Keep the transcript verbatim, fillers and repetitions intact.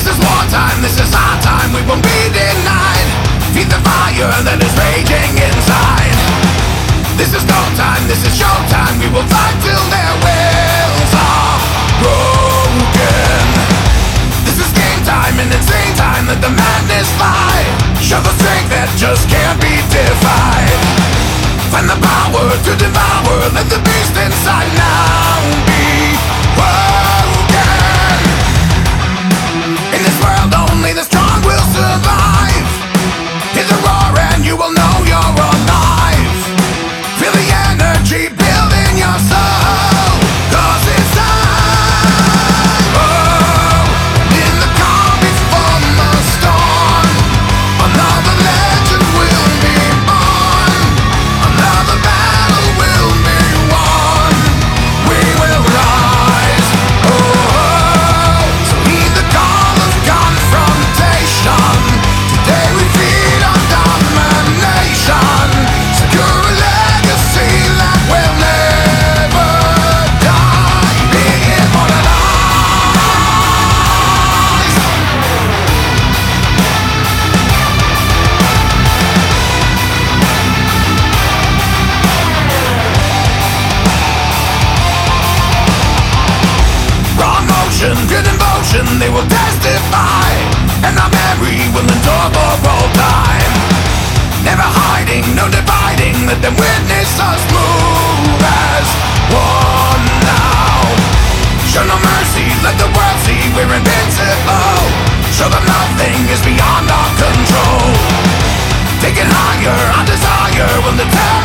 This is wartime, this is our time, we won't be denied. Feed the fire that is raging inside. This is no time, this is showtime, we will fight till their wills are broken. This is game time and insane time, let the madness fly. Show the strength that just can't be defied. Find the power to devour, let the beast inside now be broken. In this world only the strong will survive. Hear the roar and you will know you're alive. Feel the energy build in your soul, cause it's time. Oh, in the calm before the storm, another legend will be born. Another battle will be won. We will rise. Oh, so heed the call of confrontation. Today we feed on domination. Secure a legacy that will never die. Be immortalized. Wrong motion, good emotion, they will testify. And our memory will endure for all time. Never hiding, no dividing, let them witness us move as one now. Show no mercy, let the world see we're invincible. Show them nothing is beyond our control. Take it higher, our desire will deter